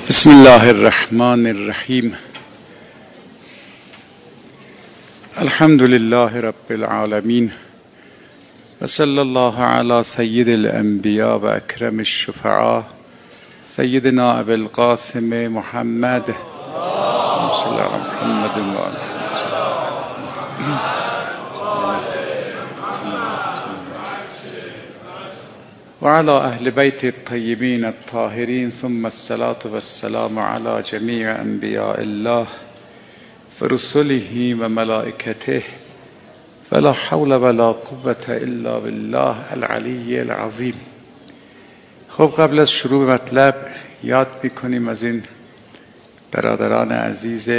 بسم الله الرحمن الرحیم. الحمد لله رب العالمین و صلی الله علی سید الانبیاء و اکرم الشفعاء سیدنا ابی القاسم محمد صلی الله علی محمد و آله و علی اهل بیت الطیبین الطاهرین ثم الصلاة والسلام علی جمیع انبیاء الله فرسله و ملائکته ولا حول ولا قوة الا بالله العلی العظیم. خب قبل از شروع مطلب یاد میکنیم از این برادران عزیز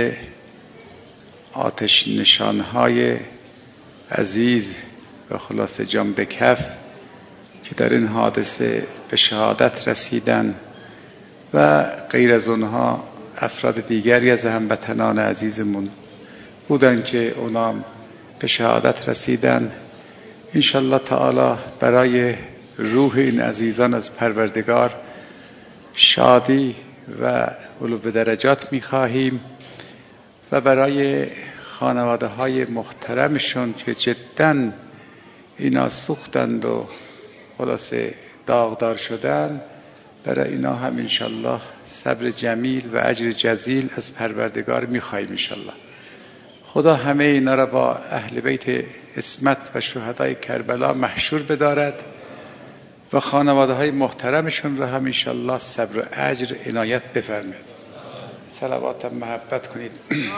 آتش نشانهای عزیز و خلاصه جان به کف که در این حادثه به شهادت رسیدن و غیر از اونها افراد دیگری از هموطنان عزیزمون بودن که اونا به شهادت رسیدن. انشالله تعالی برای روح این عزیزان از پروردگار شادی و علو درجات میخواهیم و برای خانواده های محترمشون که جداً اینا سوختند و خلاصه داغدار شدن، برای اینا هم انشالله صبر جمیل و اجر جزیل از پروردگار میخواهیم انشالله. خدا همه اینا را با اهل بیت عصمت و شهدای کربلا محشور بدارد و خانواده های محترمشون را هم انشالله صبر و اجر عنایت بفرماید. صلوات محبت کنید.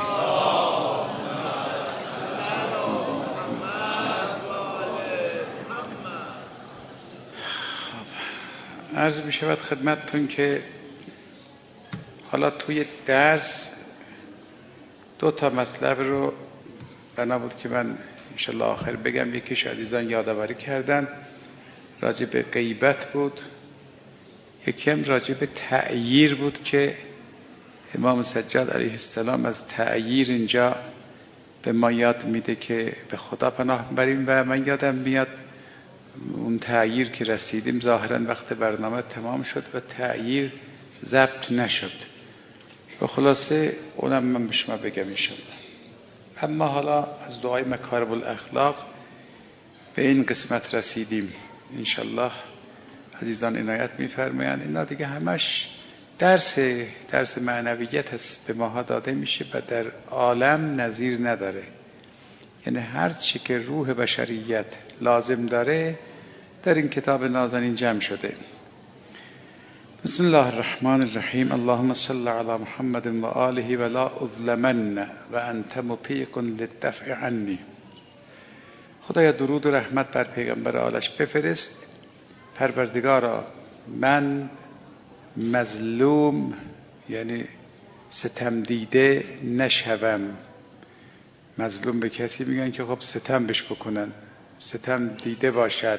عرض می شود خدمتتون که حالا توی درس دو تا مطلب رو بنا بود که من انشالله آخر بگم. یکیش عزیزان یادآوری کردن راجع به غیبت بود، یکی هم راجع به تعییر بود که امام سجاد علیه السلام از تعییر اینجا به ما یاد میده که به خدا پناه بریم و من یادم میاد اون تعییر که رسیدیم ظاهراً وقت برنامه تمام شد و تعییر ضبط نشد و خلاصه اونم من به شما بگم انشالله. اما حالا از دعای مکارم الاخلاق به این قسمت رسیدیم انشالله. عزیزان عنایت میفرمایند اینا دیگه همش درس معنویت است به ماها داده میشه و در عالم نظیر نداره. یعنی هر چی که روح بشریت لازم داره در این کتاب نازنین جمع شده. بسم الله الرحمن الرحیم. اللهم صل علی محمد و آله و لا اظلمن و انت مطیق للدفع عنی. خدایا درود و رحمت بر پیغمبر آلش بفرست. پروردگارا من مظلوم یعنی ستم دیده نشوم. مظلوم به کسی میگن که خب ستم بهش بکنن، ستم دیده باشد.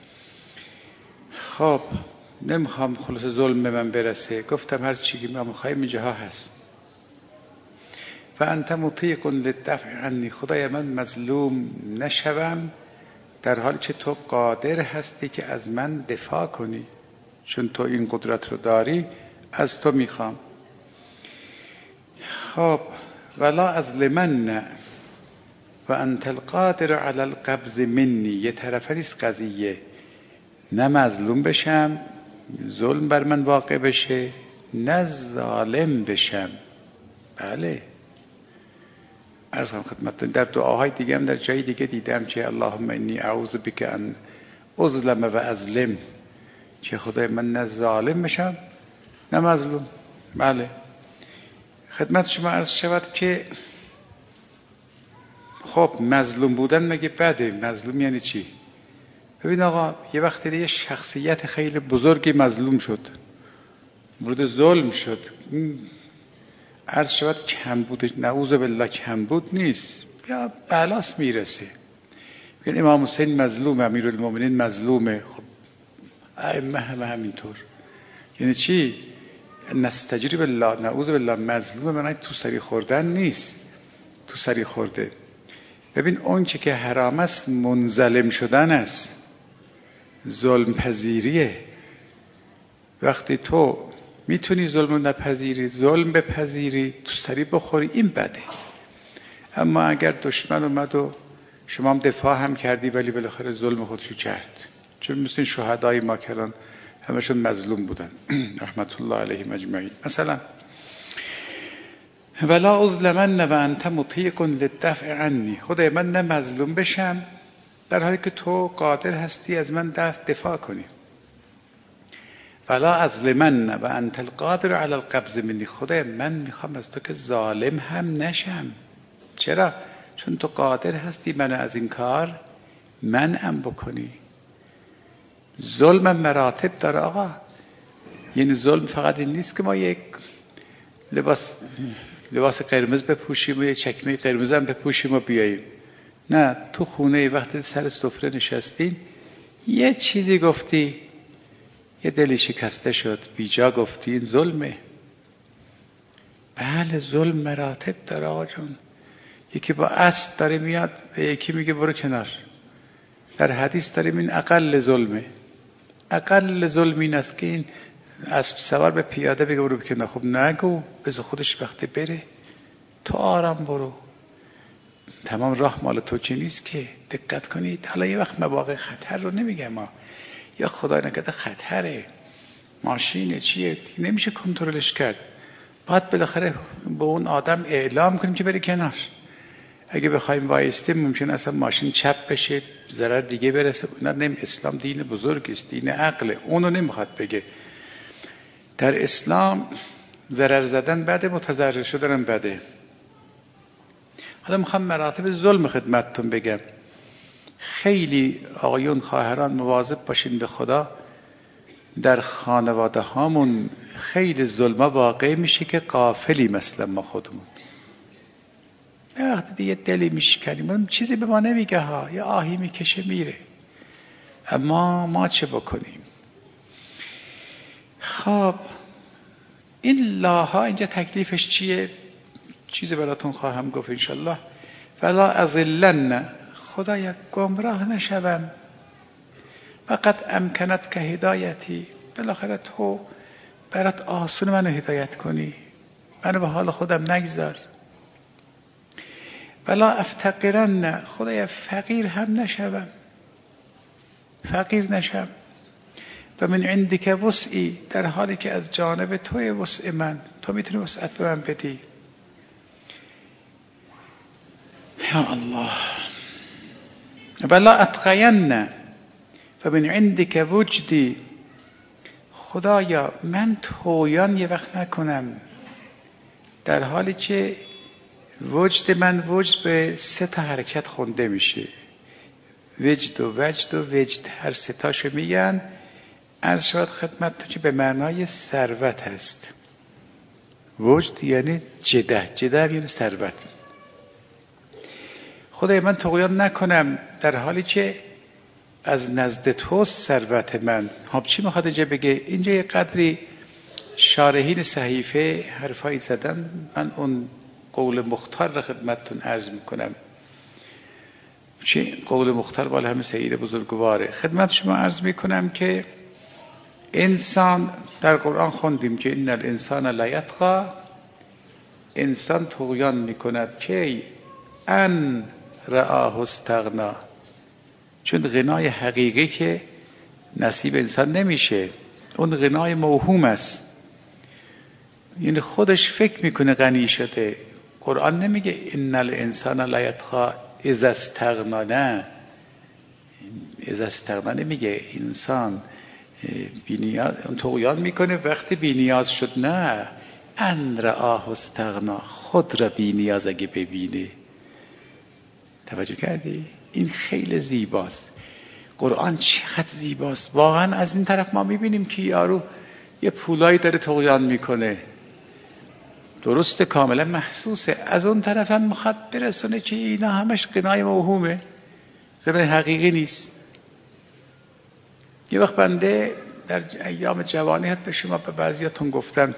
خب نمیخوام خلاص ظلم به من برسه. گفتم هر چی که ما میخوایم اینجاها هست. و انت مطیق للدفع عنی. خدای من مظلوم نشوم در حالی که تو قادر هستی که از من دفاع کنی، چون تو این قدرت رو داری از تو میخوام. خب ولا اظلمن و انت القادر علی القبض منی. یه طرفه نیست قضیه، نه مظلوم بشم ظلم بر من واقع بشه نه ظالم بشم. بله عرض کنم خدمتتون در دعاهای دیگه هم در جای دیگه دیدم که اللهم انی اعوذ بک ان اظلم و اظلم، که خدای من نه ظالم بشم نه مظلوم. بله خدمت شما عرض شود که خب مظلوم بودن مگه بده؟ مظلوم یعنی چی؟ ببین آقا یه وقتی یه شخصیت خیلی بزرگی مظلوم شد، مورد ظلم شد، عرض شود کمبود، نعوذ بالله کمبود نیست، یا بلاس میرسه. بگن امام حسین مظلومه، امیرالمومنین مظلومه. خب ائمه همینطور. یعنی چی؟ نستجری بالله، نعوذ بالله. مظلومه معنی تو سری خوردن نیست، تو سری خورده. ببین اون که حرام است منظلم شدن است، ظلم پذیریه. وقتی تو میتونی ظلم نپذیری، ظلم بپذیری، تو سری بخوری، این بده. اما اگر دشمن اومد و شما هم دفاع هم کردی ولی بالاخره ظلم خودشو کرد، چون مثل شهدای ما کردن همشون مظلوم بودن رحمت الله علیهم اجمعین. مثلا ولا اظلمن و انت مطیق للدفع عنی، خدای من نه مظلوم بشم در حالی که تو قادر هستی از من دفاع کنی. ولا اظلمن و انت القادر علی القبض منی، خدای من میخوام از تو که ظالم هم نشم. چرا؟ چون تو قادر هستی منو از این کار منعم بکنی. ظلم مراتب داره آقا. یعنی ظلم فقط این نیست که ما یک لباس قرمز بپوشیم و یک چکمه قرمز هم بپوشیم و بیاییم. نه، تو خونه وقتی سر سفره نشستین یه چیزی گفتی، یه دلی شکسته شد، بیجا گفتی، این ظلمه. بله ظلم مراتب داره آقا جون. یکی با اسب داره میاد به یکی میگه برو کنار. در حدیث داریم این اقل ظلمه. اقل ظلم این است که این اسب سوار به پیاده بگه برو کنار. خب نگو، بذار خودش وقتی بره، تو آرام برو، تمام راه مال تو که نیست که. دقت کنید. حالا یه وقت مواقع خطر رو نمیگم ما، یا خدای نکرده خطره، ماشینه چیه نمیشه کنترلش کرد، باید بالاخره به اون آدم اعلام کنیم که بری کنار. اگه بخوایم وایستیم ممکنه اصلا ماشین چپ بشه، ضرر دیگه برسه. اونا اسلام دین بزرگ است، دین عقله، اونو نمیخواد بگه. در اسلام ضرر زدن بده، متضرر شدن بده. حالا میخوام مراتب ظلم خدمتتون بگم. خیلی آقایون خواهران مواظب باشین به خدا. در خانواده هامون خیلی ظلم واقع میشه که غافلی مثلا ما خودمون. یه وقتی دیگه دلی میشکنیم چیزی به ما نمیگه ها، یا آهی میکشه میره، اما ما چه بکنیم؟ خب این لاها اینجا تکلیفش چیه؟ چیزی براتون خواهم گفت انشالله. ولا اضلن، خدایا گمراه نشوم. فقط امکنت که هدایتی، بالاخره تو برات آسون منو هدایت کنی، منو به حال خودم نگذار. ولا افتقرن، خدایا فقیر هم نشوم، فقیر نشم. و من عندک وسعی، در حالی که از جانب توی وسع من، تو میتونی وسعت به من بدی. یا الله. ولا اتقین، و من عندک وجدی، خدایا من طغیان یه وقت نکنم، در حالی که وجد من، وجد به 3 تا حرکت خونده میشه، وجد و وجد و وجد، هر 3 تاشو میگن. عرض شود خدمت تو که به معنای ثروت هست. وجد یعنی جده، جده یعنی ثروت. خدای من طغیان نکنم در حالی که از نزد تو ثروت من. خب چی میخواد اینجا بگه؟ اینجا یه قدری شارحین صحیفه حرفایی زدن، من اون قول مختار را خدمتتون عرض میکنم. چی قول مختار؟ بالا همه سید بزرگواره. خدمت شما عرض میکنم که انسان در قرآن خوندیم که ان الانسان لیطغی، انسان طغیان میکند که ان رآه استغنا، چون غنای حقیقی که نصیب انسان نمیشه، اون غنای موهوم است. یعنی خودش فکر میکنه غنی شده. قرآن نمیگه ان الانسان لیطغی اذا استغنا، نه، اذا استغنا نمیگه. انسان بی‌نیاز طغیان میکنه وقتی بی‌نیاز شد، نه، ان رآه استغنا، خود را بی‌نیاز اگه ببینه. توجه کردی؟ این خیلی زیباست. قرآن چقدر زیباست واقعا. از این طرف ما میبینیم که یارو یه پولایی داره طغیان میکنه، درسته، کاملا محسوسه. از اون طرف هم میخواد برسونه که اینا همش غنای موهومه، غنای حقیقی نیست. یه وقت بنده در ایام جوانیت به شما به بعضیاتون گفتم،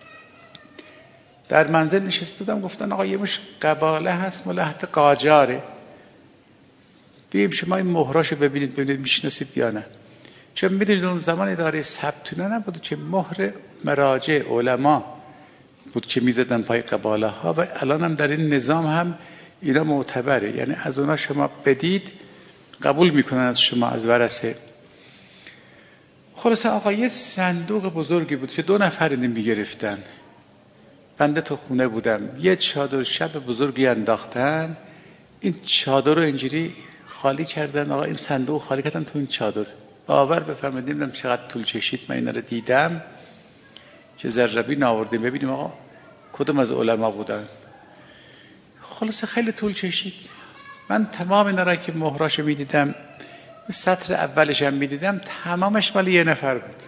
در منزل نشسته بودم، گفتن آقا یه مش قباله هست ملحت قاجاره، بیایم شما این مهراشو ببینید میشناسید یا نه. چون میدونید اون زمان اداره ثبت اینا نبود که مهر مراجع علما بود که میزدن پای قباله ها و الان هم در این نظام هم اینا معتبره، یعنی از اونا شما بدید قبول میکنن از شما از ورثه. خلاصه آقا یه صندوق بزرگی بود که 2 نفر اینو میگرفتن. بنده تو خونه بودم، یه چادر شب بزرگی انداختن، این چادر رو اینجوری خالی کردن. آقا این صندوق خالی کردن تو این چادر. باور بفرمایید نمیدونم چقدر طول کشید من اینا رو دیدم که ذره‌بین آوردیم ببینیم آقا کدوم از علما بودن. خلاصه خیلی طول کشید. من تمام اینا را که مهراشو میدیدم، سطر اولش هم میدیدم، تمامش مال یه نفر بود.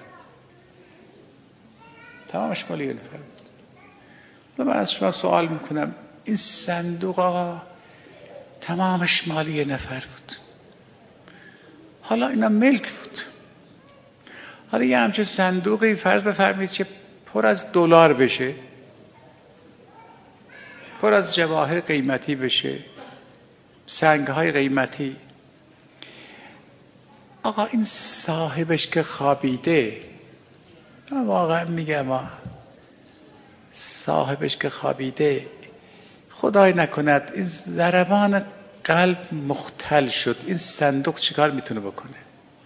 تمامش مال یه نفر بود. و من از شما سوال میکنم این صندوق آقا تمامش مال یه نفر بود. حالا اینا ملک بود. حالا یه همچه صندوقی فرض بفرمایید که پر از دلار بشه، پر از جواهر قیمتی بشه، سنگ‌های قیمتی. آقا این صاحبش که خوابیده، واقعا میگم صاحبش که خوابیده، خدای نکند این ضربان قلب مختل شد، این صندوق چیکار میتونه بکنه؟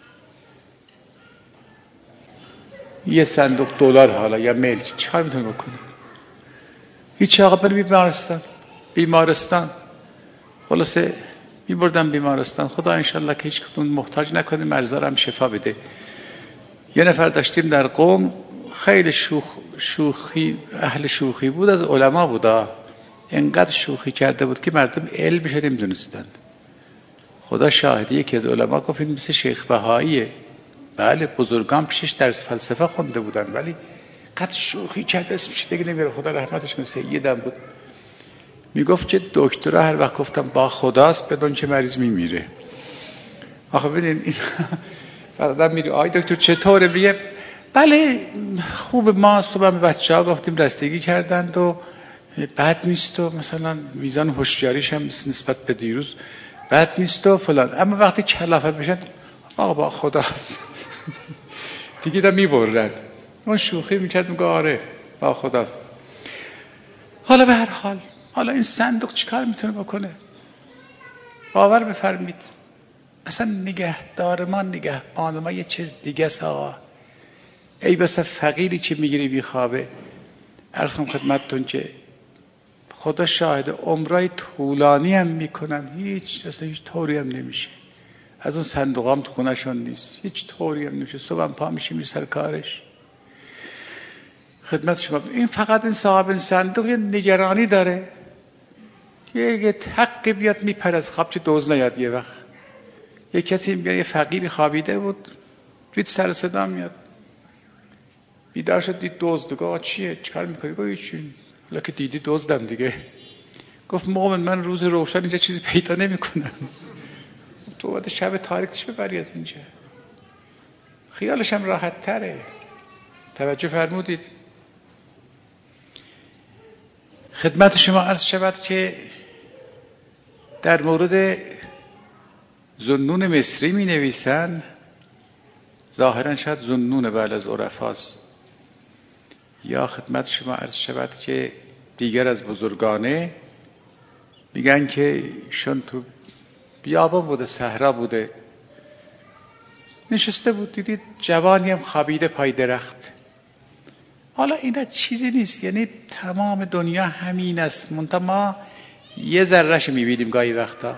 یه صندوق دلار حالا یا ملک چیکار میتونه بکنه؟ هیچ. آقا بره بیمارستان. خلاصه میبردم بیمارستان. خدا انشالله که هیچ کدوم محتاج نکنه، مرزا هم شفا بده. یه نفر داشتیم در قم، خیلی شوخی اهل شوخی بود، از علما بودا، اینقدر شوخی کرده بود که مردم علمش رو نمیدونستن. خدا شاهدی یکی از علما گفت این مثل شیخ بهاییه. بله بزرگان پیشش درس فلسفه خونده بودن ولی قد شوخی کرده اسمش دیگه نمیره. خدا رحمتش کنه. سیدم بود. میگفت که دکترها هر وقت گفتم با خداست بدون که مریض میمیره. آخه ببینید این فردا میره آی دکتر چطوره؟ بیه بله خوب. ما صبح به بچه‌ها گفتیم رستگی کردند و بد نیست و مثلا میزان هوشیاریش هم نسبت به دیروز بد نیست و فلان. اما وقتی کلافه بشن آقا با خداست دیگه دا میبرن. اون شوخی میکرد میگه آره با خداست. حالا به هر حال حالا این صندوق چیکار میتونه بکنه؟ باور بفرمید اصلا نگهدار ما نگهبان ما یه چیز دیگه است آقا. ای بس فقیری که میگیری بیخوابه. عرض کنم خدمتتون که خدا شاهد عمرای طولانی هم میکنن، هیچ طوری هم نمیشه. از اون صندوق هم تو خونه‌شون نیست، هیچ طوری هم نمیشه. صبح هم پا میشه میره سر کارش. خدمت شما این فقط این صاحب این صندوق یه نگرانی داره، یه حقی بیاد میپره از خواب که دوز نیاد. یه وقت یه کسی میگه یه فقیری خوابیده بود، دید سر صدا میاد، بیدار شد دید دزد. آقا چیه؟ چیکار میکنی؟ گفت هیچی. حالا که دیدی دزدم دیگه. گفت مومن من روز روشن اینجا چیزی پیدا نمیکنم. تو باید شب تاریک چی ببری از اینجا؟ خیالش هم راحت تره. توجه فرمودید؟ خدمت شما عرض شود که در مورد ذوالنون مصری می نویسن، ظاهرا شاید ذوالنون بعد از عرفاست، یا خدمت شما عرض شود که دیگر از بزرگانه میگن که شون تو بیابان بوده، صحرا بوده، نشسته بود، دیدید جوانی هم خوابیده پای درخت. حالا اینا چیزی نیست، یعنی تمام دنیا همین است، منتها ما یه ذره‌اش میبینیم گاهی وقتا.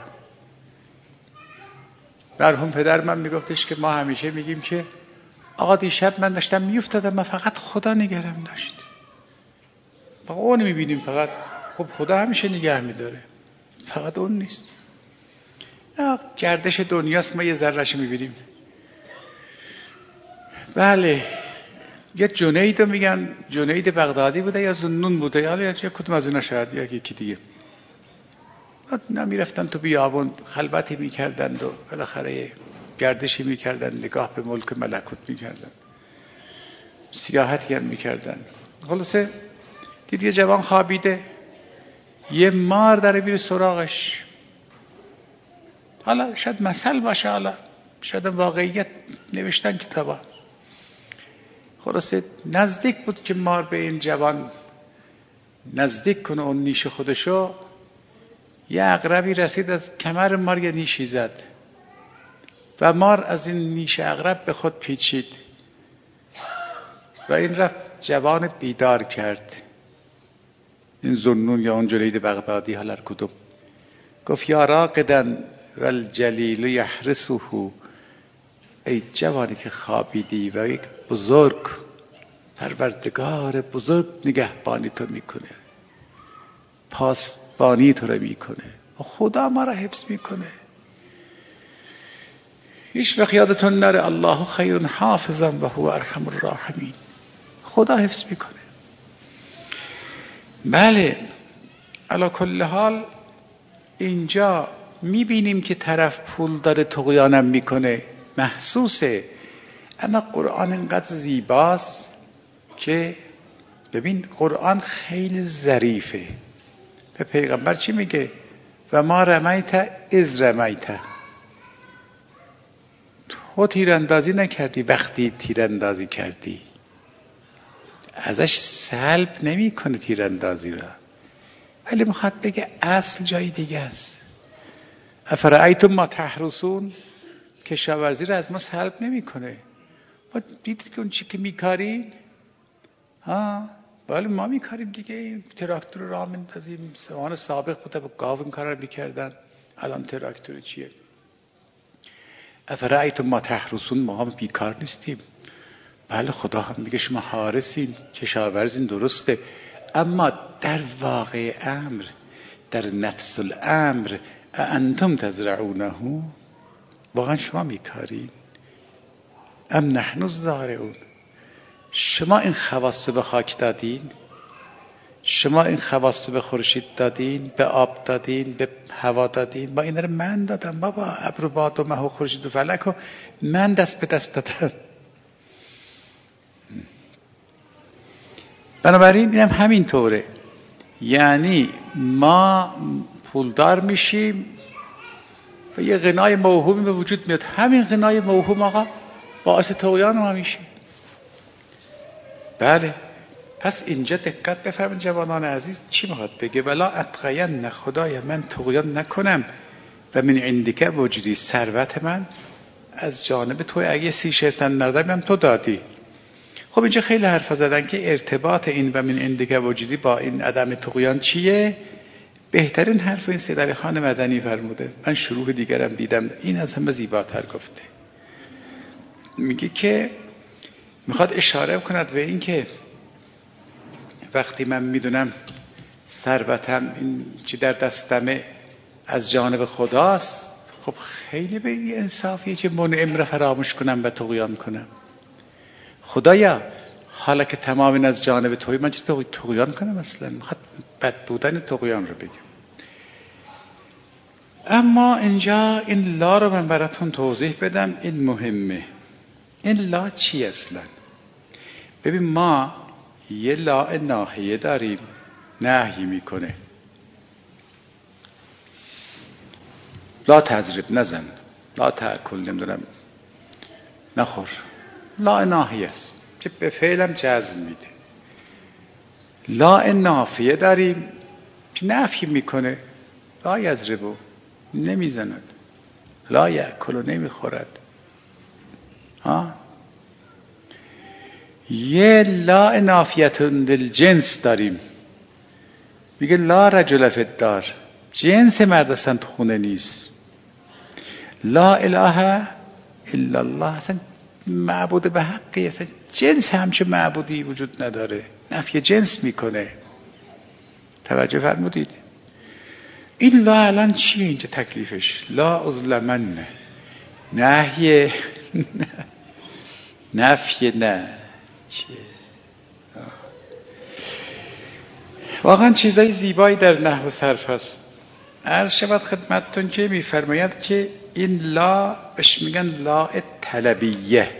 مرحوم پدر من میگفتش که ما همیشه میگیم که آقا دیشب من داشتم میافتادم، من فقط خدا نگرم داشت. فقط اون میبینیم، فقط خب خدا همیشه نگه میداره، فقط اون نیست. گردش دنیاست، ما یه ذره‌اش میبینیم. بله یه جنید میگن، جنید بغدادی بوده یا ذوالنون بوده، حالا یا کدوم از اینا، شاید یا یکی دیگه. میرفتن تو بیابون خلوتی میکردند و بالاخره گردشی میکردن، نگاه به ملک ملکوت میکردن، سیاحتی هم میکردن. خلاصه دید یه جوان خوابیده، یه مار داره میره سراغش. حالا شاید مثل باشه، حالا شاید واقعیت نوشتن کتابا. خلاصه نزدیک بود که مار به این جوان نزدیک کنه اون نیش خودشو. یه عقربی رسید از کمر مار یه نیشی زد و مار از این نیش عقرب به خود پیچید و این رفت جوان بیدار کرد. این ذوالنون یا اون جنید بغدادی، حالا هر کدوم، گفت یا راقدن و الجلیل یحرسه، ای جوانی که خوابیدی و یک بزرگ، پروردگار بزرگ نگهبانی تو میکنه، پاسبانی تو رو میکنه، خدا ما را حفظ میکنه. هیچ وقت یادتون نره الله خیر حافظا و هو ارحم الراحمین. خدا حفظ میکنه. بله، علی کل حال اینجا میبینیم که طرف پول داره طغیانم میکنه، محسوسه. اما قرآن اینقدر زیباست که ببین قرآن خیلی ظریفه. به پیغمبر چی میگه؟ و ما رمیت اذ رمیت، تو تیراندازی نکردی وقتی تیراندازی کردی. ازش سلب نمیکنه تیراندازی را، ولی میخواد بگه اصل جای دیگه است. افرأیتم ما تحرثون، کشاورزی را از ما سلب نمیکنه. ما دیدید که اون چی که میکارین، بله ما میکاریم دیگه. تراکتور را میندازیم. زمان سابق بوده با گاو این کار رو میکردن، الان تراکتور چیه؟ افرأیتم ما تحرثون، ما هم بیکار نیستیم. بله خدا هم میگه شما حارسین، کشاورزین، درسته. اما در واقع امر، در نفس الامر، انتم تزرعونه، واقعا شما میکارین؟ ام نحن الزارعون، شما این خواص به خاک دادین؟ شما این خواص به خورشید دادین، به آب دادین، به هوا دادین؟ با این رو من دادم بابا، ابر و باد و مه و خورشید و فلک و من دست به دست دادم. بنابراین اینم همین طوره. یعنی ما پولدار میشیم و یه غنای موهومی به وجود میاد. همین غنای موهوم آقا باعث طغیان ما میشه. بله، پس اینجا دقت بفرمایید جوانان عزیز چی میخواد بگه؟ ولا اتقین، خدایا من طغیان نکنم و من عندک وجودی، ثروت من از جانب تو، اگه 30-60 ندارم تو دادی. خب اینجا خیلی حرف زدن که ارتباط این و من عندک وجودی با این عدم طغیان چیه؟ بهترین حرف این سید علی خان مدنی فرموده. من شروح دیگرم دیدم، این از همه زیباتر گفته. میگه که میخواد اشاره کند به این که وقتی من میدونم ثروتم این چی در دستمه از جانب خداست، خب خیلی به این انصافیه که منعم را فراموش کنم و طغیان کنم. خدایا حالا که تمام از جانب توی، من چه طغیان کنم؟ اصلا میخواد بد بودن طغیان رو بگم. اما اینجا این لا رو من براتون توضیح بدم، این مهمه. این لا چی اصلا؟ ببین ما یه لا ناهیه داریم، نهی میکنه. لا تضرب، نزن، لا تأکل، نمیدونم نخور. لا ناهیه است که به فعلم جزم میده. لا نافیه داریم که نفی میکنه. لا یضربو، نمیزند. لا یأکل، نمیخورد. یه لا نافیت للجنس داریم، میگه لا رجل فی الدار، جنس مرد اصلا تو خونه نیست. لا اله الا الله، اصلا معبود به حقی، اصلا جنس همچه معبودی وجود نداره، نفی جنس میکنه. توجه فرمودید؟ این لا الان چیه اینجا تکلیفش؟ لا اظلمن، نهیه، نفی، نه چیه؟ واقعا چیزای زیبایی در نحو و صرف هست. عرض شود خدمتتون که میفرماید که این لا بهش میگن لا طلبیه،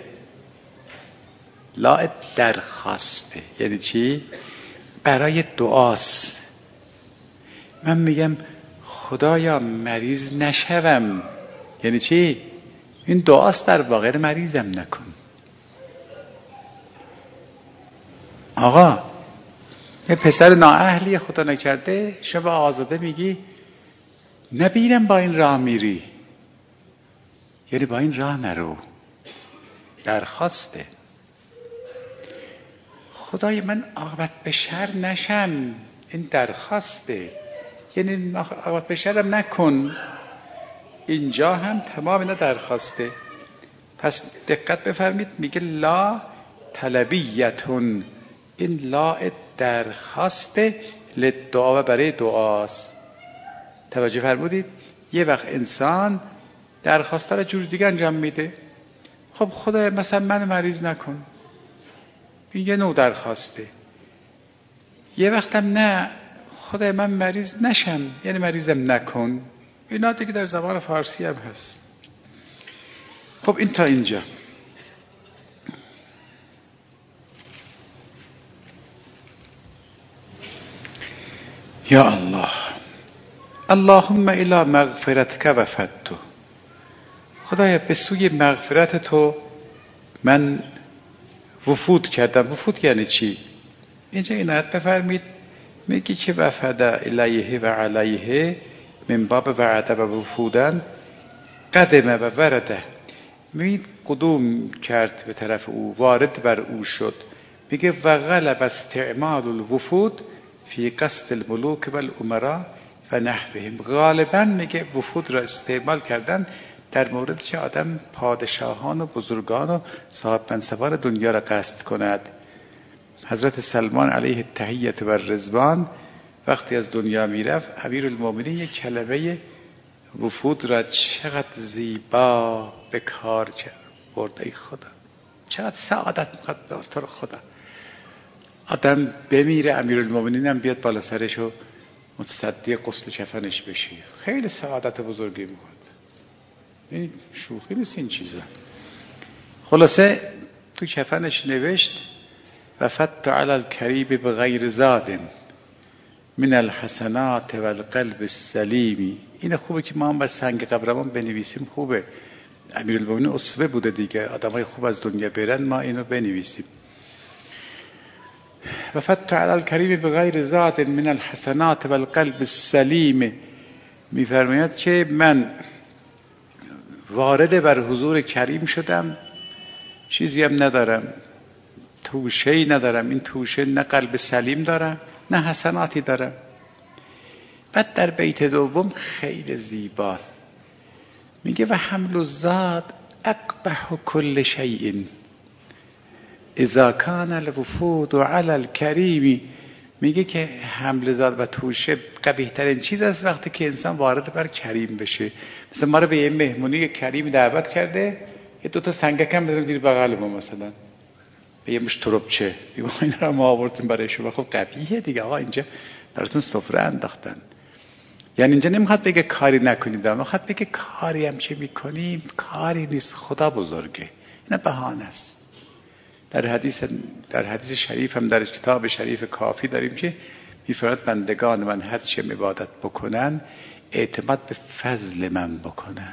لا درخواسته. یعنی چی؟ برای دعاست. من میگم خدایا مریض نشوم. یعنی چی؟ این دعاست در واقع، مریضم نکن. آقا یه پسر نااهلی خدا نکرده شما آزاده میگی نبیرم با این راه میری، یعنی با این راه نرو. درخواسته خدای من عاقبت به شر نشم، این درخواسته، یعنی عاقبت به شرم نکن. اینجا هم تمام اینا درخواسته. پس دقت بفرمید میگه لا طلبیتون، این لا درخواسته لدعا و برای دعاست. توجه فرمودید؟ یه وقت انسان درخواسته رو جور دیگه انجام میده. خب خدای مثلا من مریض نکن، این یه نوع درخواسته. یه وقتم نه خدای من مریض نشم، یعنی مریضم نکن. اینا دیگه در زبان فارسی هم هست. خب این تا اینجا. یا الله، اللهم الی مغفرتک وفدت. خدایا به سوی مغفرت تو من وفود کردم. وفود یعنی چی؟ اینجا عنایت بفرمید میگی که وفد الیه و علیه من باب وعده و وفودن قدمه و ورده، میگه قدوم کرد به طرف او، وارد بر او شد. میگه و غلب استعمال الوفود فی قصد الملوک و الامراء و نحوهم. غالبا میگه وفود را استعمال کردن در مورد که آدم پادشاهان و بزرگان و صاحب منصبان دنیا را قصد کند. حضرت سلمان علیه التحیة و الرضوان وقتی از دنیا میرفت، امیرالمومنین یک کلمه وفود را چقدر زیبا به کار برد. ای خدا چقدر سعادت میخواد به تو خدا. آدم بمیره امیرالمومنین هم بیاد بالا سرش و متصدی غسل کفنش بشی، خیلی سعادت بزرگی میخواد. این شوخی نیست این چیزا. خلاصه تو کفنش نوشت وفدت علی الکریب بغیر زاد من الحسنات و القلب السلیم. این خوبه که ما هم بر سنگ قبرمان بنویسیم. خوبه، امیرالمومنین اسوه بوده دیگه، آدمای خوب از دنیا برن ما اینو بنویسیم. وفدت علی الکریب بغیر زاد من الحسنات و القلب السلیم. میفرماید که من وارد بر حضور کریم شدم، چیزی هم ندارم، توشه‌ای ندارم. این توشه نه قلب سلیم دارم نه حسناتی دارم. بعد در بیت دوم خیلی زیباست، میگه و حمل الزاد اقبح کل شیء اذا کان الوفود علی الکریم. میگه که حمل زاد و توشه قبیح ترین چیز است وقتی که انسان وارد بر کریم بشه. مثلا ما رو به یه مهمونی کریم دعوت کرده، یه دوتا سنگک هم بذاریم زیر بغل ما، مثلا به یه مش تربچه، میگه اینا رو ما آوردیم برای شما. خب قبیحه دیگه آقا، اینجا براتون سفره انداختن. یعنی اینجا نمیخواد بگه کاری نکنید، میخواد بگه کاری هم چه میکنیم کاری نیست، خدا بزرگه. اینا بهانه است. در حدیث شریف هم در کتاب شریف کافی داریم که میفرماید بندگان من هر چه عبادت بکنن اعتماد به فضل من بکنن.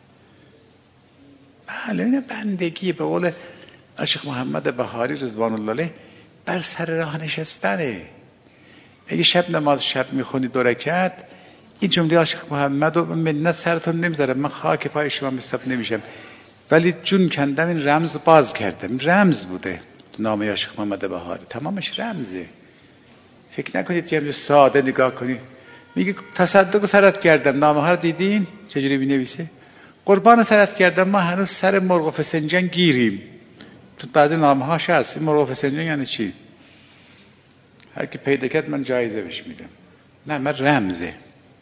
بله این بندگی به قول شیخ محمد بهاری رضوان الله علیه بر سر راه نشستنه. اگه شب نماز شب میخونی 2 رکعت، این جمله شیخ محمد و منت سرتون نمیذارم، من خاک پای شما حساب نمیشم، ولی جون کندم این رمز باز کردم. رمز بوده نامه شیخ محمد بهاری، تمامش رمزه. فکر نکنید که ساده نگاه کنید. میگه تصدق سرت کردم، نامه ها رو دیدین چجوری می‌نویسه؟ قربان سرت کردم، ما هنوز سر مرغ و فسنجان گیریم. تو بعضی نامه هاش هست این مرغ و فسنجان یعنی چی؟ هر کی پیدا کرد من جایزه بهش میدم. نه، من رمزه.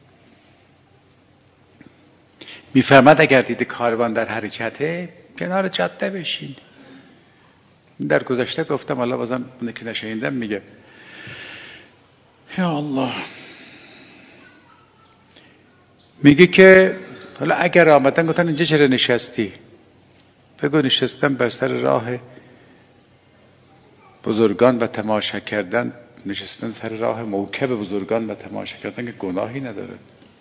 میفرماد اگر دید کاروان در حرکته کنار جاده بشین. در گذشته گفتم، الله بازم اونه که نشنیدم میگه یا الله، میگه که حالا اگر آمدن گفتن اینجا چرا نشستی؟ بگو نشستم بر سر راه بزرگان و تماشا کردن، نشستن سر راه موکب بزرگان و تماشا کردن که گناهی نداره.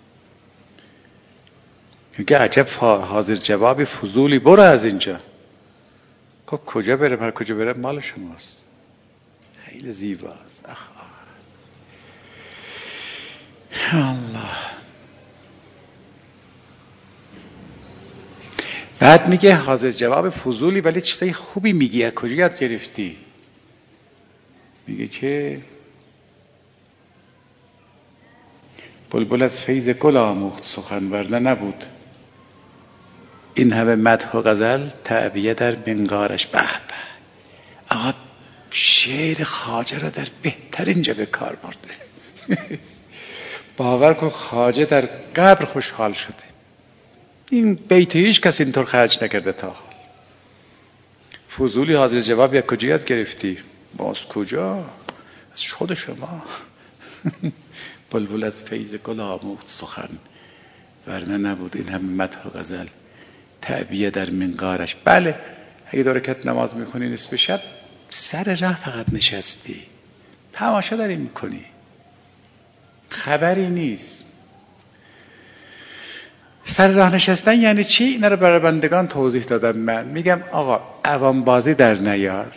میگه عجب حاضر جوابی فضولی، برو از اینجا. کجا برم؟ هر کجا برم مال شماست. خیلی زیباست. الله. بعد میگه حاضر جواب فضولی ولی چیزای خوبی میگی، از کجا یاد گرفتی؟ میگه که بلبل از فیض گل آموخت سخن، ورنه نبود این همه مدح و غزل تعبیه در منقارش. به به، آقا شعر خواجه را در بهترین جا به کار برده. باور کن خواجه در قبر خوشحال شده. این بیت هیچ کس اینطور خرج نکرده تا حال. فضولی حاضر جواب یا کجا یاد گرفتی؟ باز کجا؟ از خود شما. بلبل از فیض گل آموخت سخن، ورنه نبود این همه مدح و غزل تعبیه در منقارش. بله، اگه 2 رکعت نماز میخونی نصف شب، سر راه فقط نشستی تماشا داری میکنی، خبری نیست. سر راه نشستن یعنی چی؟ اینا رو برای بندگان توضیح دادم. من میگم آقا عوام بازی در نیار.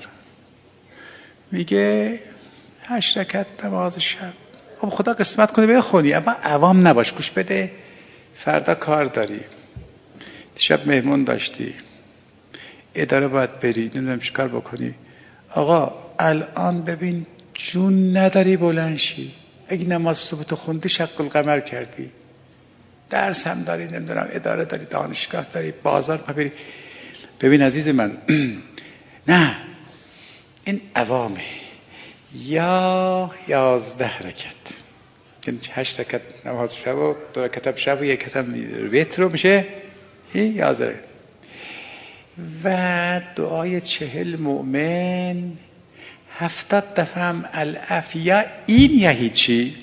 میگه 8 رکعت نماز شب، خب خدا قسمت کنه بخونی، اما عوام نباش. گوش بده، فردا کار داری، شب مهمون داشتی، اداره باید بری، نمیدونم چیکار بکنی. آقا الان ببین جون نداری بلند شی، اگه نماز صبح تو خوندی شق القمر کردی، درس هم داری، نمیدونم اداره داری، دانشگاه داری، بازار بری. ببین عزیز من، نه این عوامه. یا 11 رکعت، این 8 رکعت نماز شب و 2 رکعت شب و 1 رکعت وتر رو میشه 11. و دعای 40 مؤمن 70 دفعه هم العافیه. این یعنی چی؟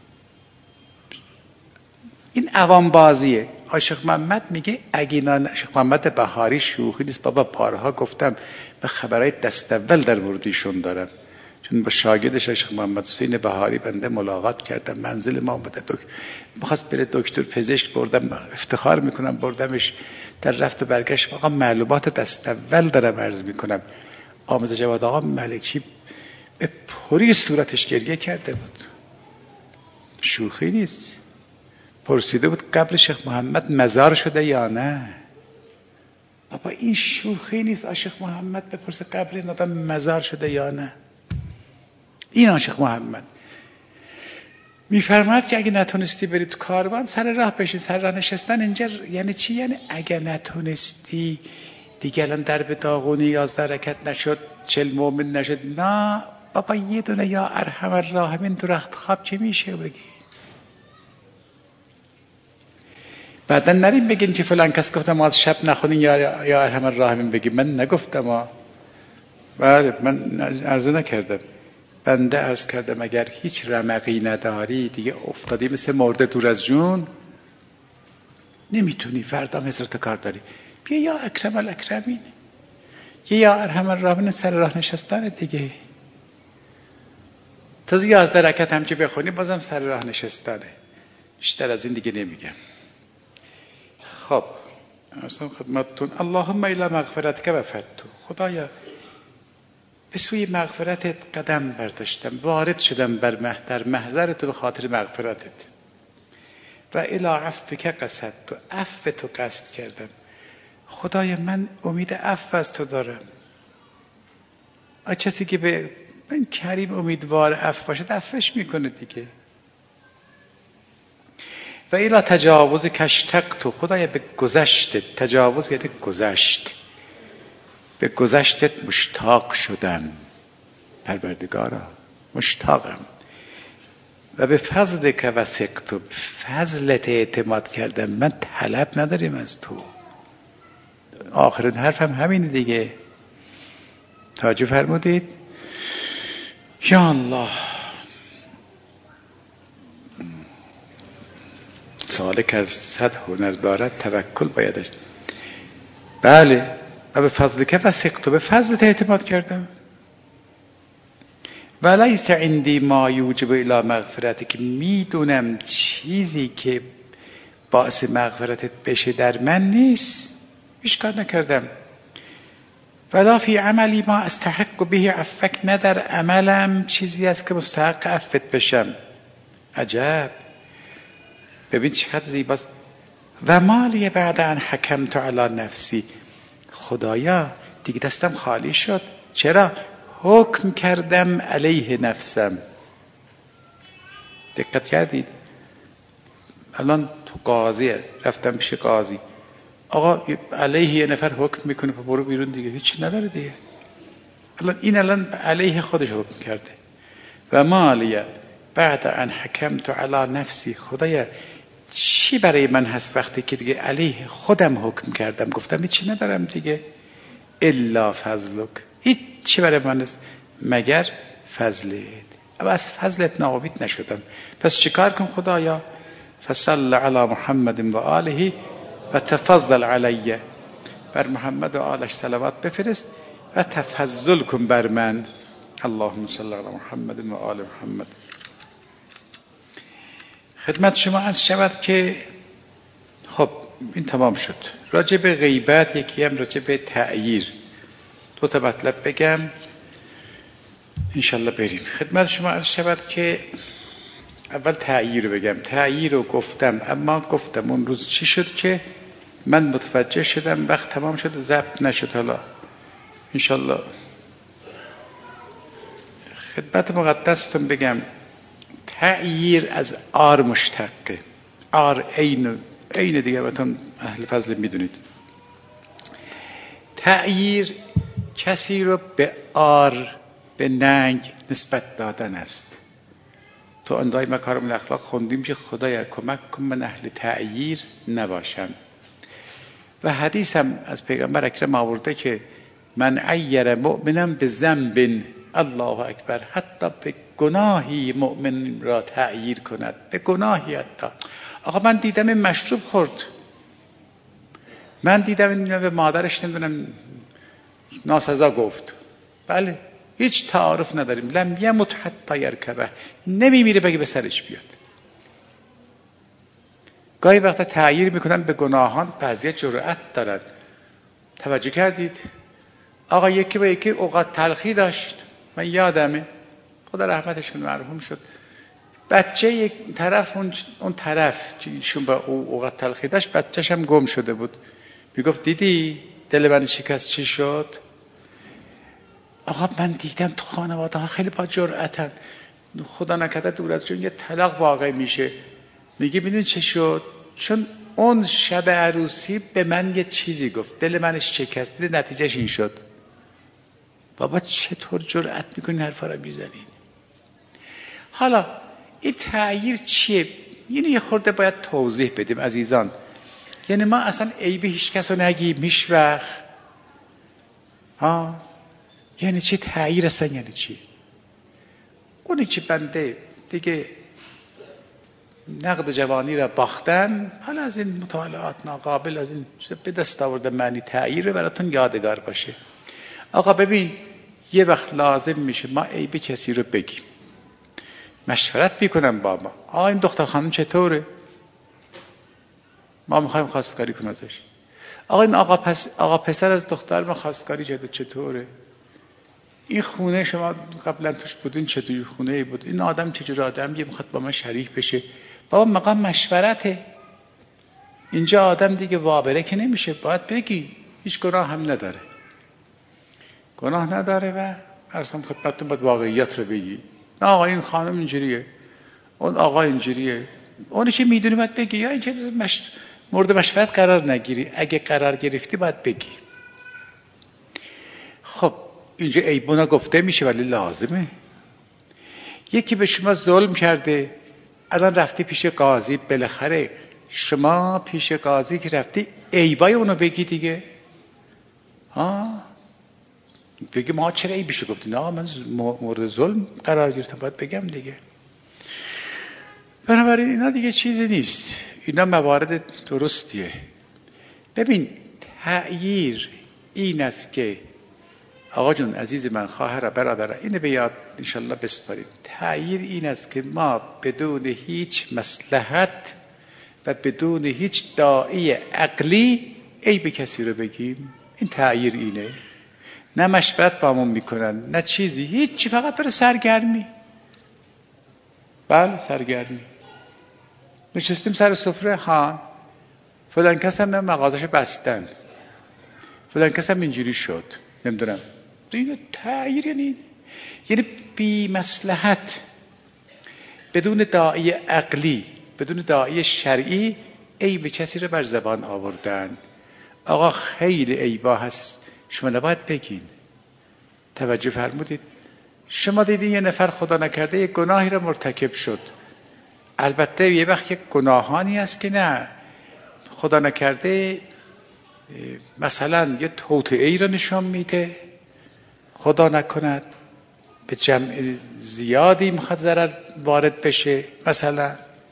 این عوام بازیه. عاشق محمد میگه اگه عاشق محمد بهاری شوخی نیست بابا، بارها گفتم به خبرهای دست اول در موردشون دارم، چون با شاگردش عاشق محمد حسین بهاری بنده ملاقات کردم، منزل ما بوده، می‌خواست بره دکتر پزشک، بردم، افتخار میکنم بردمش، در رفت و برگشت. آقا معلومات دست اول دارم عرض میکنم. آموزه جواد آقا ملکی به پری صورتش گریه کرده بود، شوخی نیست. پرسیده بود قبر شیخ محمد مزار شده یا نه. بابا این شوخی نیست. عاشق محمد بپرسه قبر این آدم مزار شده یا نه. این عاشق محمد میفرماد که اگه نتونستی بری تو کاروان، سر راه بشین. سر راه نشستن اینجا یعنی چی؟ یعنی اگه نتونستی دیگه الان در به داغونی 11 رکعت نشد، 40 مؤمن نشد، نه بابا یه دونه یا ارحم الراحمین تو رخت خواب چی میشه بگی؟ بعدا نریم بگین که فلان کس گفتم از شب نخونین یا ارحم الراحمین بگی. من نگفتم بله، من عرض نکردم. بنده عرض کردم اگر هیچ رمقی نداری دیگه افتادی مثل مرده دور از جون، نمیتونی، فردا حضرت کار داری، بیا یا اکرم الاکرمین یا ارحم الراحمین سر راه نشستن دیگه. تازه 11 رکعت هم که بخونی بازم سر راه نشستنه. بیشتر از این دیگه نمیگم. خب ارسم خدمتتون اللهم الی مغفرتک وفدت. خدایا به سوی مغفرتت قدم برداشتم، وارد شدم در محضر تو به خاطر مغفرتت. و الی عفوک قصدت، عفو تو قصد کردم. خدایا من امید عفو از تو دارم. کسی که به من کریم امیدوار عفو باشد عفوش میکنه دیگه. و الی تجاوز کشتقت، خدایا به گذشتت، تجاوز یعنی گذشت، به گذشتت مشتاق شدم. پروردگارا مشتاقم. و به فضلک وثقت، فضلت اعتماد کردم. من طلب نداریم از تو. آخرین حرفم همین دیگه. توجه فرمودید؟ یا الله. سالک از 100 هنر دارد توکل بایدش. بله. و به فضلک وثقت، به فضلت اعتماد کردم. ولیس عندی ما یوجب الی مغفرتک، که میدونم چیزی که باعث مغفرتت بشه در من نیست، هیچ کار نکردم. ولا فی عملی ما استحق به عفک، نه در عملم چیزی است که مستحق عفت بشم. عجب، ببین چقدر زیباست. و مالی بعد ان حکمت علی نفسی، خدایا دیگه دستم خالی شد. چرا؟ حکم کردم علیه نفسم. دقت کردید؟ الان تو قاضیه، رفتم پیش قاضی، آقا علیه یه نفر حکم میکنه برو بیرون دیگه، هیچ نداره دیگه. الان علیه خودش حکم کرده. و مالی بعد ان حکمت علی نفسی، خدایا چی برای من هست وقتی که دیگه علیه خودم حکم کردم، گفتم هیچی ندارم دیگه. الا فضلک، هیچ چی برای من هست مگر فضلت. اما از فضلت ناامید نشدم، پس چیکار کنم خدایا؟ فصل علی محمد و آله و تفضل علیه، بر محمد و آلش صلوات بفرست و تفضل کن بر من. اللهم صل علی محمد و آل محمد. خدمت شما عرض شود که خب این تمام شد. راجع به غیبت، یکی هم راجع به تعییر، دو تا مطلب بگم انشالله بریم. خدمت شما عرض شود که اول تعییر رو بگم. تعییر رو گفتم، اما گفتم اون روز چی شد که من متوجه شدم وقت تمام شد ضبط نشد. حالا انشالله خدمت مقدستون بگم تعییر از آر مشتقه. آر عین دیگه بهتون اهل فضل میدونید. تعییر کسی رو به آر، به ننگ نسبت دادن است. تو اندای مکارم الاخلاق خوندیم که خدایا کمک کن من اهل تعییر نباشم. و حدیث هم از پیغمبر اکرم آورده که من عیر مؤمنم به ذنب، الله اکبر، حتی به گناهی مؤمن را تعییر کند، به گناهی حتی. آقا من دیدم این مشروب خورد، من دیدم این به مادرش نمیدونم ناسزا گفت، بله هیچ تعارف نداریم، لم یمت حتی یرکبه، نمیمیره بگه به سرش بیاد. گاهی وقتا تعییر میکنن به گناهان، بعضی جرأت دارن. توجه کردید؟ آقا یکی با یکی اوقات تلخی داشت، من یادمه، خدا رحمتشون مرحوم شد، بچه یک طرف اون طرف که ایشون با اوقات تلخی داشت، بچه‌ش هم گم شده بود، میگفت دیدی دل من شکست چی شد؟ آقا من دیدم تو خانواده ها خیلی با جرأتن، خدا نکرده دور از جون یه طلاق واقع میشه. میگه میدونی چه شد؟ چون اون شب عروسی به من یه چیزی گفت، دل منش شکست، نتیجهش این شد. بابا چطور جرأت میکنین حرفا رو میزنین؟ حالا این تعییر چیه؟ یعنی یه خورده باید توضیح بدیم عزیزان. یعنی ما اصلا عیب هیچ کس رو نگیم هیچ وقت. یعنی چی تعییر اصلا؟ یعنی چی؟ اونی که بنده دیگه نقد جوانی را باختن، حالا از این مطالعات ناقابل از این به دست آورده معنی تعییر براتون یادگار باشه. آقا ببین یه وقت لازم میشه ما عیب کسی رو بگیم، مشورت میکنم با ما، آقا این دختر خانم چطوره؟ ما میخوایم خواستگاری کنیم ازش. آقا این آقا پسر از دختر ما خواستگاری کرده، چطوره؟ این خونه شما قبلا توش بودین چطوری خونه بود؟ این آدم چجور آدمیه میخواد با ما شریک بشه؟ بابا مقام مشورته. اینجا آدم دیگه وابره که نمیشه، باید بگی. هیچ گناه هم نداره، گناه نداره و ارسام خدمتتون باید واقعیت رو بگی. نه آقا این خانم اینجوریه، اون آقا اینجوریه، اونی که میدونی باید بگی، یا اینکه مورد مشورت قرار نگیری. اگه قرار گرفتی باید بگی. خب اینجا عیبونا گفته میشه ولی لازمه. یکی به شما ظلم کرده، الان رفتی پیش قاضی، بالاخره شما پیش قاضی که رفتی عیبای اونو بگی دیگه. بگی ما چرا عیبشو گفتی؟ نه من مورد ظلم قرار گرفتم، باید بگم دیگه. بنابراین اینا دیگه چیزی نیست، اینا موارد درستیه. ببین تعییر این است که آقا جون عزیز من، خواهر برادر، اینو به یاد انشالله بسپارید. تعییر این است که ما بدون هیچ مصلحت و بدون هیچ داعی عقلی عیب کسی رو بگیم. این تعییر اینه. نه مشورت با همون میکنن نه چیزی، هیچی، فقط برای سرگرمی. بله سرگرمی. نشستیم سر سفره، ها فلان کس هم مغازه‌شو بستن، فلان کس هم اینجوری شد، نمیدونم. این تغییر یعنی بی مصلحت، بدون داعی عقلی، بدون داعی شرعی عیب کسی رو بر زبان آوردن. آقا خیلی عیبا هست، شما نباید بگین. توجه فرمودید؟ شما دیدین یه نفر خدا نکرده یه گناهی رو مرتکب شد، البته یه وقت یک گناهانی هست که نه خدا نکرده مثلا یه توطئه‌ای رو نشان میده، خدا نکند به جمع زیادی میخواد ضرر وارد بشه، مثلا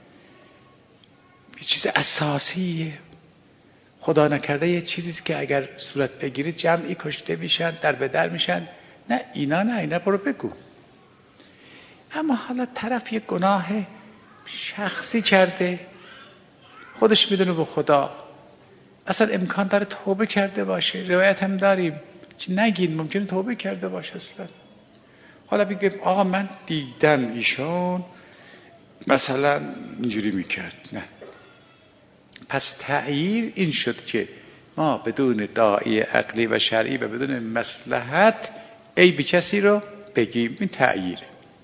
یه چیز اساسیه، خدا نکرده یه چیزیست که اگر صورت بگیره جمعی کشته میشن، در به در میشن. نه اینا برو بگو. اما حالا طرف یه گناه شخصی کرده، خودش میدونه به خدا، اصلا امکان داره توبه کرده باشه، روایت هم داریم که نگین ممکنه توبه کرده باشه اصلا. حالا بگیم آقا من دیدم ایشون مثلا اینجوری میکرد، نه. پس تغییر این شد که ما بدون داعی عقلی و شرعی و بدون مصلحت عیب کسی رو بگیم، این تغییر.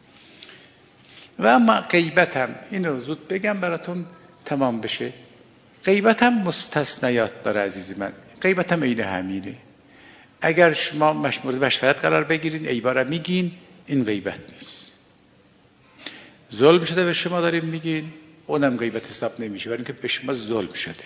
و اما غیبت هم، اینو زود بگم براتون تمام بشه، غیبت هم مستثنیات داره عزیز من. غیبت هم عین همینه. اگر شما مورد مشورت قرار بگیرین عیبا رو میگین، این غیبت نیست. ظلم شده به شما داریم میگین، اونم غیبت حساب نمیشه، برای اینکه به شما ظلم شده.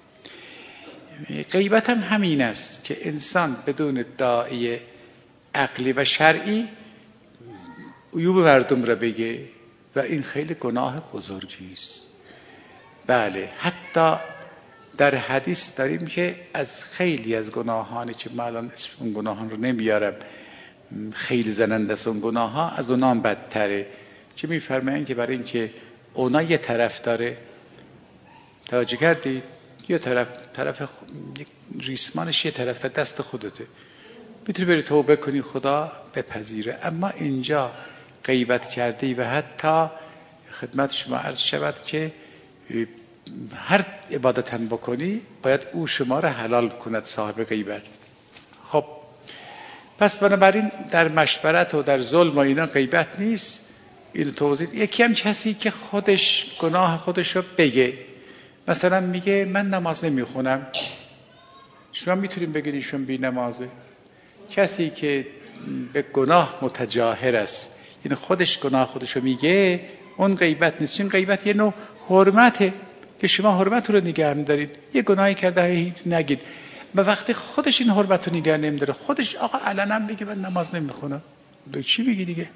غیبت هم همین است که انسان بدون داعی عقلی و شرعی عیوب مردم را بگه و این خیلی گناه بزرگی است. بله، حتی در حدیث داریم که از خیلی از گناهانی که من الان اسم اون گناهان رو نمیارم، خیلی زننده است اون گناه ها، از اونا هم بدتره، که میفرمایند که برای اینکه اونا یه طرف داره، توجه کردید؟ یه طرف ریسمانش یه طرف در دست خودته، میتونی بری توبه کنی خدا بپذیره. اما اینجا غیبت کردی و حتی خدمت شما عرض شود که هر عبادت هم بکنی باید او شما را حلال کند، صاحب غیبت. خب پس بنابراین در مشورت و در ظلم و اینا غیبت نیست. این توضیح. یکی هم کسی که خودش گناه خودش رو بگه، مثلا میگه من نماز نمیخونم، شما میتونیم بگید ایشون بی نمازه. کسی که به گناه متجاهر است، یعنی خودش گناه خودشو میگه، اون غیبت نیست. این غیبت یه نوع حرمته که شما حرمت رو نگه می‌دارید. یه گناهی کرده هیچ نگید، و وقتی خودش این حرمت رو نگه نمی‌داره، خودش آقا علنا میگه من نماز نمیخونم، تو چی میگی دیگه؟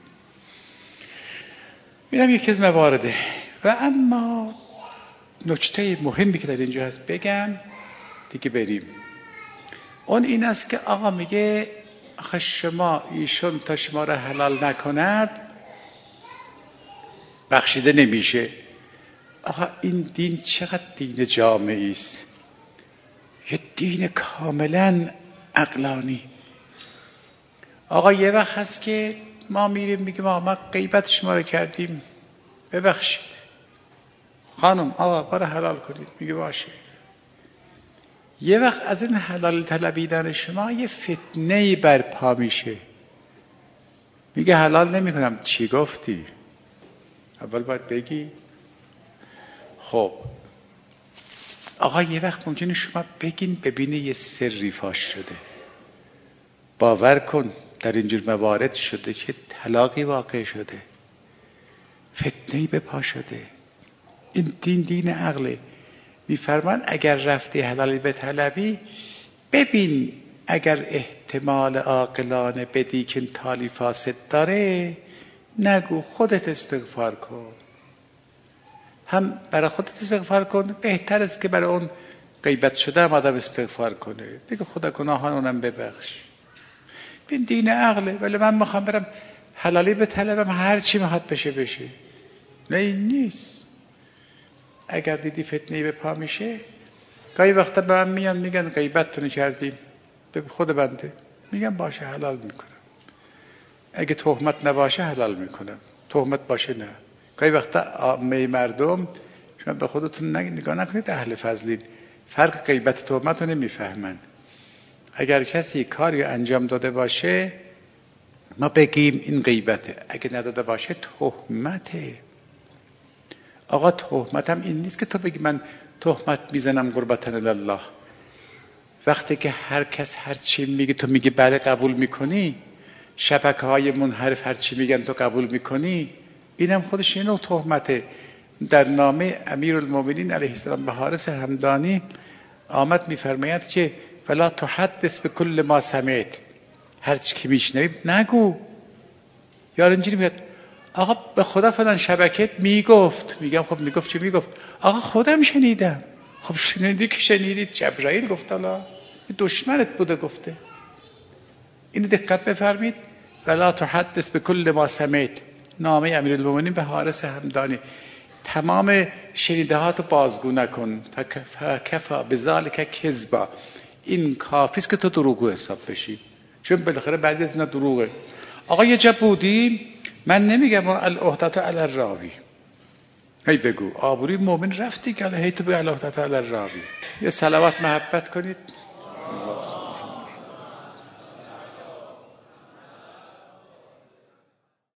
اینم یکی از موارده. و اما نکته مهمی که در اینجا هست بگم دیگه بریم، اون این است که آقا میگه آخه شما ایشون تا شما را حلال نکند بخشیده نمیشه. آقا این دین چقدر دین جامعی است، یه دین کاملا عقلانی. آقا یه وقت هست که ما میریم میگیم آقا ما غیبت شما رو کردیم ببخشید، خانم آقا برای حلال کنید، میگه باشه. یه وقت از این حلال طلبیدن شما یه فتنه‌ای برپا میشه، میگه حلال نمی کنم. چی گفتی؟ اول باید بگی. خب آقا یه وقت ممکنه شما بگین ببینه یه سری فاش شده، باور کن در اینجور موارد شده که طلاقی واقع شده، فتنه‌ای به پا شده. این دین عقله. میفرمان اگر رفتی حلالی به طلبی، ببین اگر احتمال عاقلانه بدی که تالی فاسد داره، نگو، خودت استغفار کن. هم برای خودت استغفار کن، بهتر است که برای اون غیبت شده هم آدم استغفار کنه، بگه خدا گناهان اونم ببخش. ببین دین عقله. ولی من میخوام برم حلالی به طلبم، هر چی میخواد بشه. نه این نیست. اگر دیدی فتنه‌ای به پا میشه، گاهی وقتا به من میان میگن غیبت تونی کردیم به خود بنده، میگم باشه حلال میکنم. اگه تهمت نباشه حلال میکنم، تهمت باشه نه. گاهی وقتا عامه مردم، شما به خودتون نگاه نکنید اهل فضلین، فرق غیبت تهمت رو نمیفهمن. اگر کسی کاری انجام داده باشه ما بگیم این غیبته، اگه نداده باشه تهمته. آقا تهمت هم این نیست که تو بگی من تهمت میزنم قربتن الله. وقتی که هر کس هر چی میگه تو میگی بله قبول میکنی، شبکه‌های منحرف هر چی میگن تو قبول میکنی، اینم خودش یه نوع تهمته. در نامه امیرالمومنین علیه السلام به حارث همدانی آمد میفرماید که فلا تحدث به کل ما سمعت، هر چی که میشنوی نگو. یار اینجوری میاد آقا به خدا فلان شبکه میگفت، میگم خب میگفت چی میگفت؟ آقا خودم شنیدم. خب شنیدی که شنیدید، جبرائیل گفت الله، دشمنت بوده گفته. اینو دقت بفرمید. ولا تحدث به کل ما سمعت، نامه امیرالمومنین به حارث همدانی، تمام شنیدهاتو بازگو نکن. فکفا بذالک کذبا، این کافی است که تو دروغگو حساب بشی، چون بالاخره بعضی از اینا دروغه. آقا یه جا بودیم، من نمیگم العهدة علی الراوی، هی بگو آبروی مؤمن رفتی که هی تو به العهدة علی الراوی. یه صلوات محبت کنید.